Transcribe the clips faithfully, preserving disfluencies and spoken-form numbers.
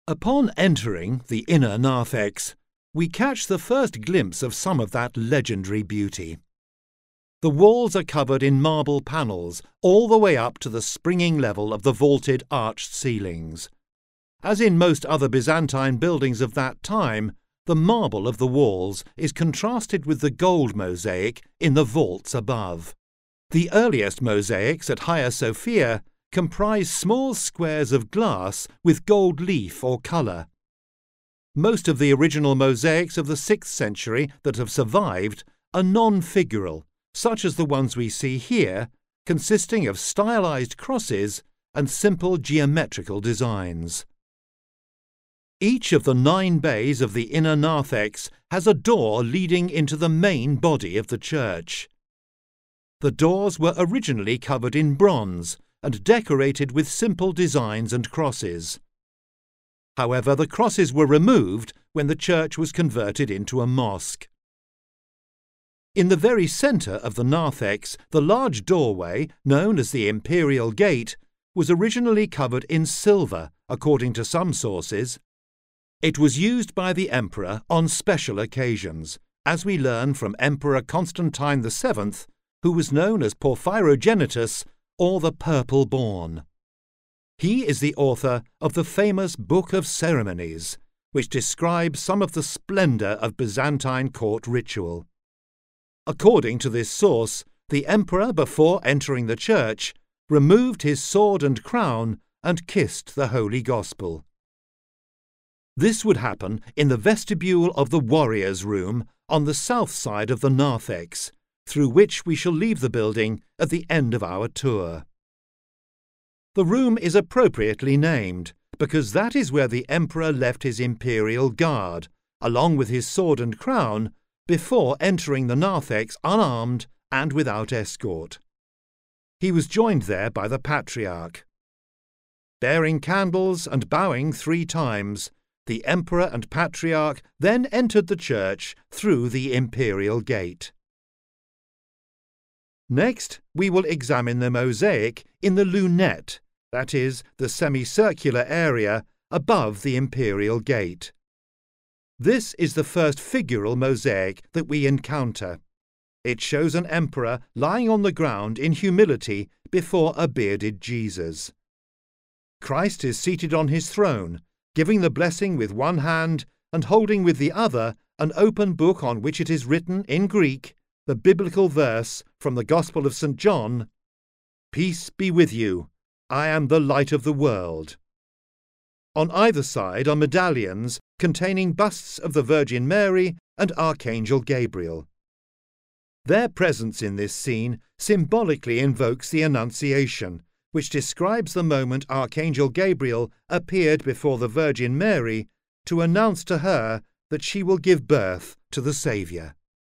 Upon entering the inner narthex, we catch the first glimpse of some of that legendary beauty. The walls are covered in marble panels all the way up to the springing level of the vaulted arched ceilings. As in most other Byzantine buildings of that time, the marble of the walls is contrasted with the gold mosaic in the vaults above. The earliest mosaics at Hagia Sophia comprise small squares of glass with gold leaf or colour. Most of the original mosaics of the sixth century that have survived are non-figural, such as the ones we see here, consisting of stylized crosses and simple geometrical designs. Each of the nine bays of the inner narthex has a door leading into the main body of the church. The doors were originally covered in bronze and decorated with simple designs and crosses. However, the crosses were removed when the church was converted into a mosque. In the very centre of the narthex, the large doorway, known as the Imperial Gate, was originally covered in silver, according to some sources. It was used by the emperor on special occasions, as we learn from Emperor Constantine the Seventh, who was known as Porphyrogenitus, or the Purple Born. He is the author of the famous Book of Ceremonies, which describes some of the splendour of Byzantine court ritual. According to this source, the emperor, before entering the church, removed his sword and crown and kissed the Holy Gospel. This would happen in the vestibule of the Warriors' Room on the south side of the narthex, through which we shall leave the building at the end of our tour. The room is appropriately named, because that is where the emperor left his imperial guard, along with his sword and crown, before entering the narthex unarmed and without escort. He was joined there by the patriarch. Bearing candles and bowing three times, the emperor and patriarch then entered the church through the imperial gate. Next, we will examine the mosaic in the lunette, that is, the semicircular area above the imperial gate. This is the first figural mosaic that we encounter. It shows an emperor lying on the ground in humility before a bearded Jesus. Christ is seated on his throne, giving the blessing with one hand and holding with the other an open book on which it is written in Greek, the biblical verse from the Gospel of Saint John, "Peace be with you, I am the light of the world." On either side are medallions containing busts of the Virgin Mary and Archangel Gabriel. Their presence in this scene symbolically invokes the Annunciation, which describes the moment Archangel Gabriel appeared before the Virgin Mary to announce to her that she will give birth to the Saviour.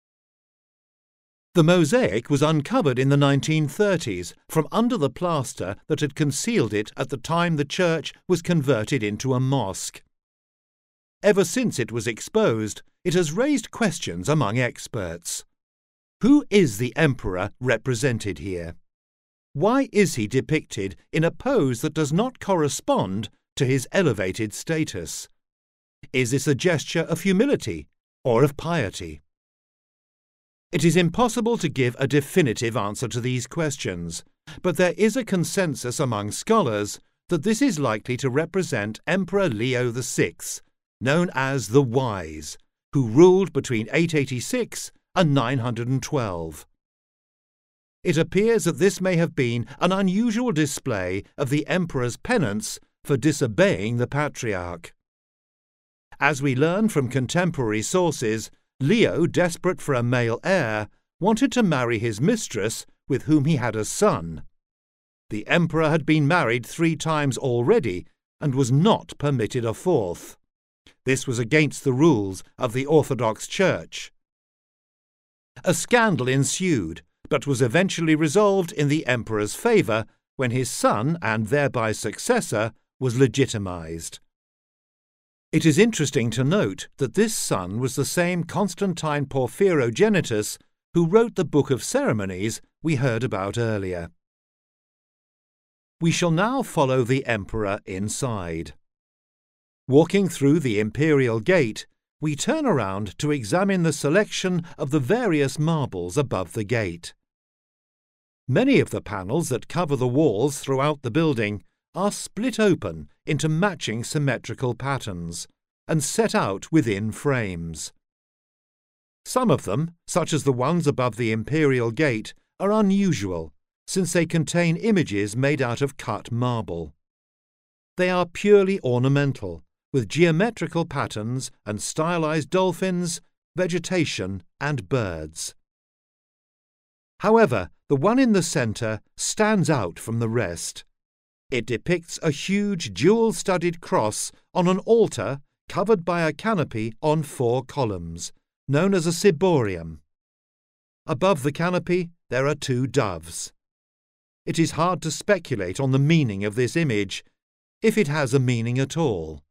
The mosaic was uncovered in the nineteen thirties from under the plaster that had concealed it at the time the church was converted into a mosque. Ever since it was exposed, it has raised questions among experts. Who is the emperor represented here? Why is he depicted in a pose that does not correspond to his elevated status? Is this a gesture of humility or of piety? It is impossible to give a definitive answer to these questions, but there is a consensus among scholars that this is likely to represent Emperor Leo the Sixth, known as the Wise, who ruled between eight eighty-six and nine hundred twelve. It appears that this may have been an unusual display of the emperor's penance for disobeying the patriarch. As we learn from contemporary sources, Leo, desperate for a male heir, wanted to marry his mistress, with whom he had a son. The emperor had been married three times already and was not permitted a fourth. This was against the rules of the Orthodox Church. A scandal ensued, but was eventually resolved in the emperor's favour when his son, and thereby successor, was legitimized. It is interesting to note that this son was the same Constantine Porphyrogenitus who wrote the Book of Ceremonies we heard about earlier. We shall now follow the emperor inside. Walking through the Imperial Gate, we turn around to examine the selection of the various marbles above the gate. Many of the panels that cover the walls throughout the building are split open into matching symmetrical patterns and set out within frames. Some of them, such as the ones above the Imperial Gate, are unusual since they contain images made out of cut marble. They are purely ornamental, with geometrical patterns and stylized dolphins, vegetation and birds. However, the one in the centre stands out from the rest. It depicts a huge jewel-studded cross on an altar covered by a canopy on four columns, known as a ciborium. Above the canopy there are two doves. It is hard to speculate on the meaning of this image, if it has a meaning at all.